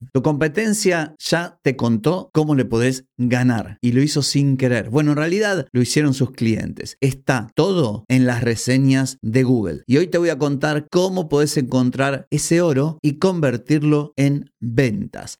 Tu competencia ya te contó cómo le podés ganar y lo hizo sin querer. Bueno, en realidad lo hicieron sus clientes. Está todo en las reseñas de Google. Y hoy te voy a contar cómo podés encontrar ese oro y convertirlo en ventas.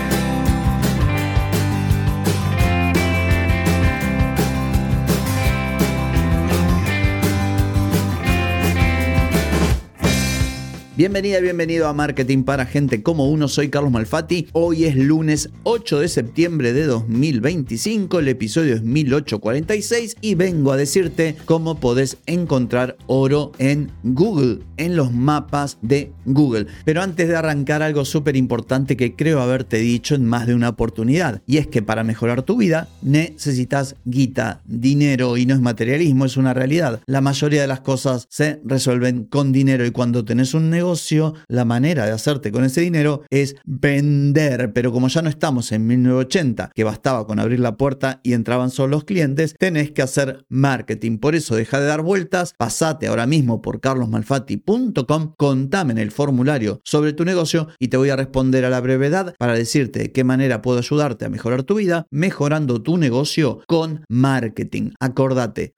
Bienvenida, bienvenido a Marketing para Gente como Uno. Soy Carlos Malfatti. Hoy es lunes 8 de septiembre de 2025. El episodio es 1846 y vengo a decirte cómo podés encontrar oro en Google, en los mapas de Google. Pero antes de arrancar, algo súper importante que creo haberte dicho en más de una oportunidad. Y es que para mejorar tu vida necesitas guita, dinero, y no es materialismo, es una realidad. La mayoría de las cosas se resuelven con dinero y cuando tenés un negocio, la manera de hacerte con ese dinero es vender. Pero como ya no estamos en 1980, que bastaba con abrir la puerta y entraban solo los clientes, tenés que hacer marketing. Por eso deja de dar vueltas, pasate ahora mismo por carlosmalfatti.com, contame en el formulario sobre tu negocio y te voy a responder a la brevedad para decirte de qué manera puedo ayudarte a mejorar tu vida mejorando tu negocio con marketing. Acordate,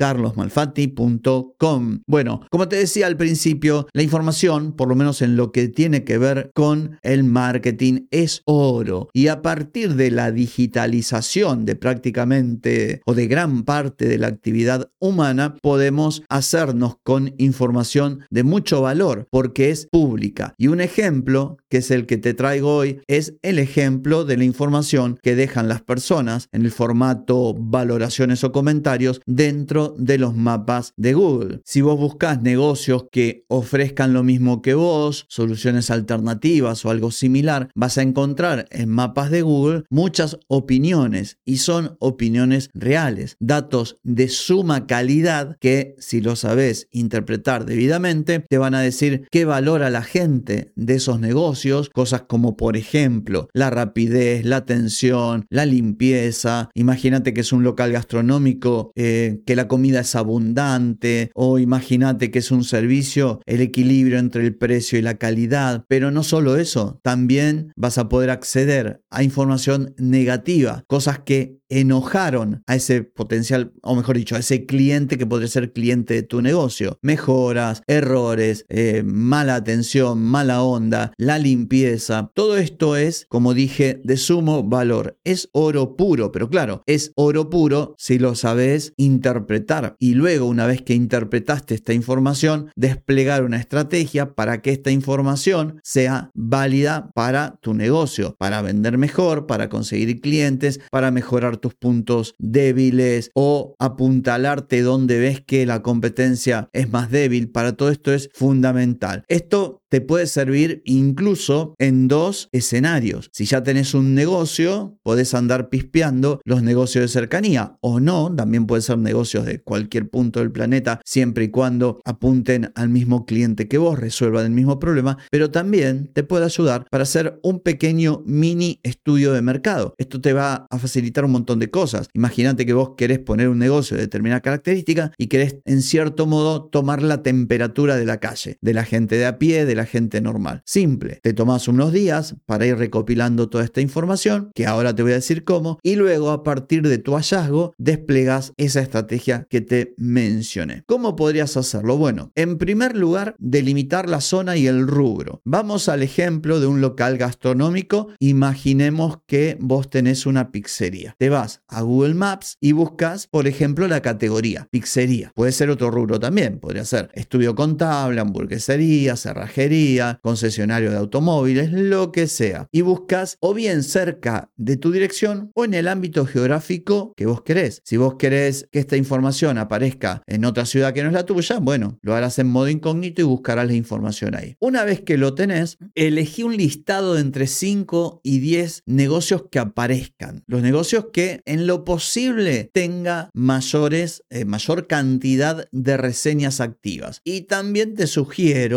carlosmalfatti.com. Bueno, como te decía al principio, la información, por lo menos en lo que tiene que ver con el marketing, es oro. Y a partir de la digitalización de prácticamente o de gran parte de la actividad humana, podemos hacernos con información de mucho valor porque es pública. Y un ejemplo, que es el que te traigo hoy, es el ejemplo de la información que dejan las personas en el formato valoraciones o comentarios dentro de los mapas de Google. Si vos buscas negocios que ofrezcan lo mismo que vos, soluciones alternativas o algo similar, vas a encontrar en mapas de Google muchas opiniones y son opiniones reales, datos de suma calidad que, si lo sabes interpretar debidamente, te van a decir qué valora la gente de esos negocios, cosas como por ejemplo la rapidez, la atención, la limpieza. Imagínate que es un local gastronómico, que la comida es abundante, o imagínate que es un servicio, el equilibrio entre el precio y la calidad. Pero no solo eso, también vas a poder acceder a información negativa, cosas que enojaron a ese potencial, o mejor dicho, a ese cliente que podría ser cliente de tu negocio. Mejoras, errores, mala atención, mala onda, la limpieza. Todo esto es, como dije, de sumo valor. Es oro puro, pero claro, es oro puro si lo sabes interpretar. Y luego, una vez que interpretaste esta información, desplegar una estrategia para que esta información sea válida para tu negocio, para vender mejor, para conseguir clientes, para mejorar tus puntos débiles o apuntalarte donde ves que la competencia es más débil. Para todo esto es fundamental. Esto te puede servir incluso en dos escenarios. Si ya tenés un negocio, podés andar pispeando los negocios de cercanía o no, también pueden ser negocios de cualquier punto del planeta, siempre y cuando apunten al mismo cliente que vos, resuelvan el mismo problema, pero también te puede ayudar para hacer un pequeño mini estudio de mercado. Esto te va a facilitar un montón de cosas. Imagínate que vos querés poner un negocio de determinada característica y querés en cierto modo tomar la temperatura de la calle, de la gente de a pie, de la gente normal. Simple, te tomás unos días para ir recopilando toda esta información, que ahora te voy a decir cómo, y luego a partir de tu hallazgo desplegas esa estrategia que te mencioné. ¿Cómo podrías hacerlo? Bueno, en primer lugar, delimitar la zona y el rubro. Vamos al ejemplo de un local gastronómico. Imaginemos que vos tenés una pizzería. Te vas a Google Maps y buscas, por ejemplo, la categoría pizzería. Puede ser otro rubro también. Podría ser estudio contable, hamburguesería, cerrajería, concesionario de automóviles, lo que sea. Y buscas o bien cerca de tu dirección o en el ámbito geográfico que vos querés. Si vos querés que esta información aparezca en otra ciudad que no es la tuya, bueno, lo harás en modo incógnito y buscarás la información ahí. Una vez que lo tenés, elegí un listado de entre 5 y 10 negocios que aparezcan. Los negocios que en lo posible tenga mayor cantidad de reseñas activas. Y también te sugiero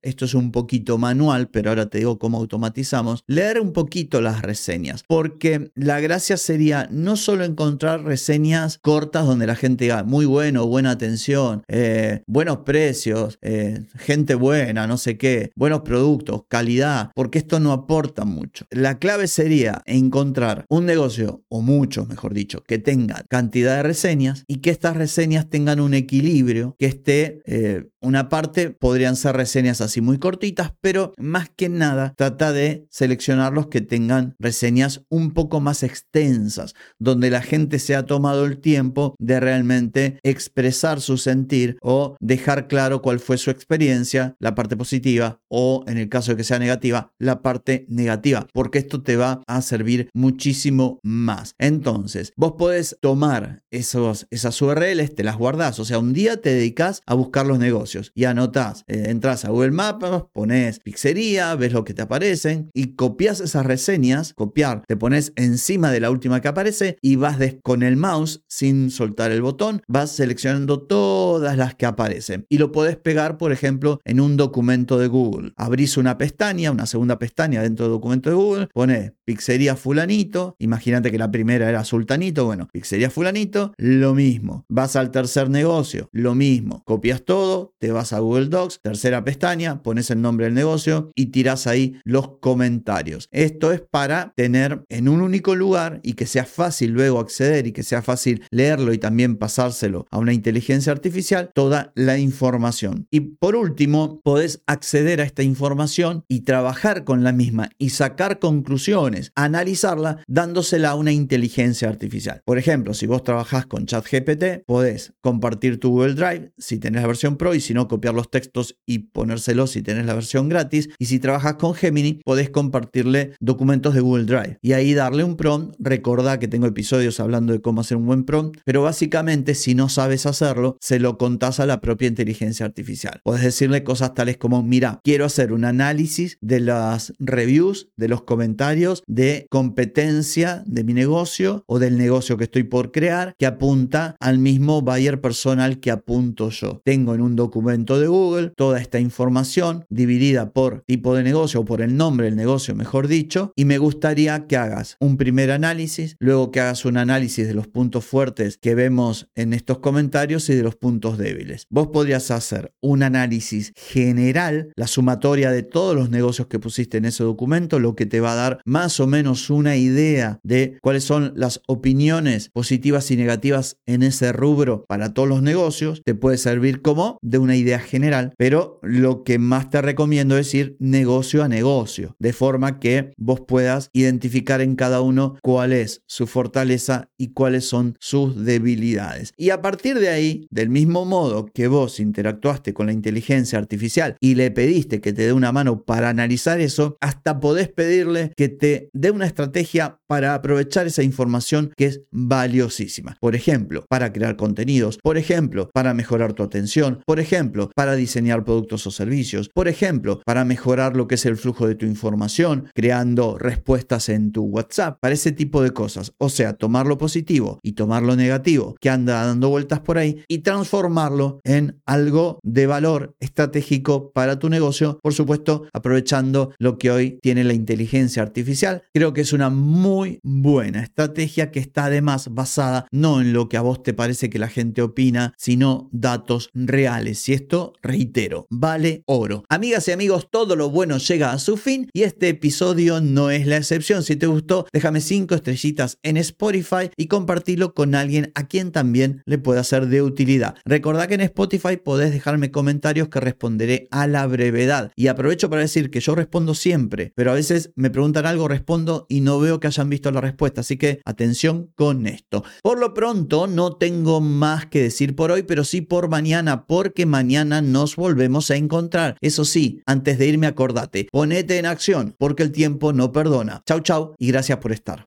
esto es un poquito manual, pero ahora te digo cómo automatizamos, leer un poquito las reseñas, porque la gracia sería no solo encontrar reseñas cortas donde la gente diga muy bueno, buena atención, buenos precios, gente buena, no sé qué, buenos productos, calidad, porque esto no aporta mucho. La clave sería encontrar un negocio, o muchos mejor dicho, que tengan cantidad de reseñas y que estas reseñas tengan un equilibrio, que esté, una parte podrían ser reseñas así muy cortitas, pero más que nada trata de seleccionar los que tengan reseñas un poco más extensas, donde la gente se ha tomado el tiempo de realmente expresar su sentir o dejar claro cuál fue su experiencia, la parte positiva o en el caso de que sea negativa, la parte negativa, porque esto te va a servir muchísimo más. Entonces, vos podés tomar esas URLs, te las guardás, o sea, un día te dedicás a buscar los negocios y anotás, entras a Google Maps, pones pizzería, ves lo que te aparecen y copias esas reseñas, te pones encima de la última que aparece y vas con el mouse sin soltar el botón, vas seleccionando todas las que aparecen y lo podés pegar, por ejemplo, en un documento de Google. Abrís una segunda pestaña dentro del documento de Google, pones pizzería fulanito, imagínate que la primera era sultanito, bueno, pizzería fulanito, lo mismo. Vas al tercer negocio, lo mismo. Copias todo, te vas a Google Docs, tercera pestaña, pones el nombre del negocio y tirás ahí los comentarios. Esto es para tener en un único lugar y que sea fácil luego acceder y que sea fácil leerlo y también pasárselo a una inteligencia artificial toda la información. Y por último, podés acceder a esta información y trabajar con la misma y sacar conclusiones, analizarla dándosela a una inteligencia artificial. Por ejemplo, si vos trabajás con ChatGPT, podés compartir tu Google Drive si tenés la versión Pro y si no, copiar los textos y ponérselos si tenés la versión gratis. Y si trabajas con Gemini, podés compartirle documentos de Google Drive y ahí darle un prompt. Recordá que tengo episodios hablando de cómo hacer un buen prompt, pero básicamente si no sabes hacerlo, se lo contás a la propia inteligencia artificial. Podés decirle cosas tales como, mira, quiero hacer un análisis de las reviews, de los comentarios de competencia de mi negocio o del negocio que estoy por crear, que apunta al mismo buyer personal que apunto yo. Tengo en un documento de Google toda esta información dividida por tipo de negocio o por el nombre del negocio, mejor dicho, y me gustaría que hagas un primer análisis, luego que hagas un análisis de los puntos fuertes que vemos en estos comentarios y de los puntos débiles. Vos podrías hacer un análisis general, la sumatoria de todos los negocios que pusiste en ese documento, lo que te va a dar más o menos una idea de cuáles son las opiniones positivas y negativas en ese rubro para todos los negocios. Te puede servir como de una idea general, pero lo que más te recomiendo es ir negocio a negocio, de forma que vos puedas identificar en cada uno cuál es su fortaleza y cuáles son sus debilidades. Y a partir de ahí, del mismo modo que vos interactuaste con la inteligencia artificial y le pediste que te dé una mano para analizar eso, hasta podés pedirle que te dé una estrategia para aprovechar esa información que es valiosísima. Por ejemplo, para crear contenidos, por ejemplo, para mejorar tu atención, por ejemplo, para diseñar productos o servicios, por ejemplo, para mejorar lo que es el flujo de tu información, creando respuestas en tu WhatsApp, para ese tipo de cosas. O sea, tomar lo positivo y tomar lo negativo que anda dando vueltas por ahí y transformarlo en algo de valor estratégico para tu negocio, por supuesto, aprovechando lo que hoy tiene la inteligencia artificial. Creo que es una muy buena estrategia que está además basada no en lo que a vos te parece que la gente opina, sino datos reales. Y esto, reitero, vale oro. Amigas y amigos, todo lo bueno llega a su fin y este episodio no es la excepción. Si te gustó, déjame 5 estrellitas en Spotify y compartilo con alguien a quien también le pueda ser de utilidad. Recordá que en Spotify podés dejarme comentarios que responderé a la brevedad. Y aprovecho para decir que yo respondo siempre, pero a veces me preguntan algo, respondo y no veo que hayan visto la respuesta. Así que atención con esto. Por lo pronto no tengo más que decir por hoy, pero sí por mañana, porque mañana nos volvemos a encontrar. Eso sí, antes de irme acordate, ponete en acción, porque el tiempo no perdona. Chau, chau y gracias por estar.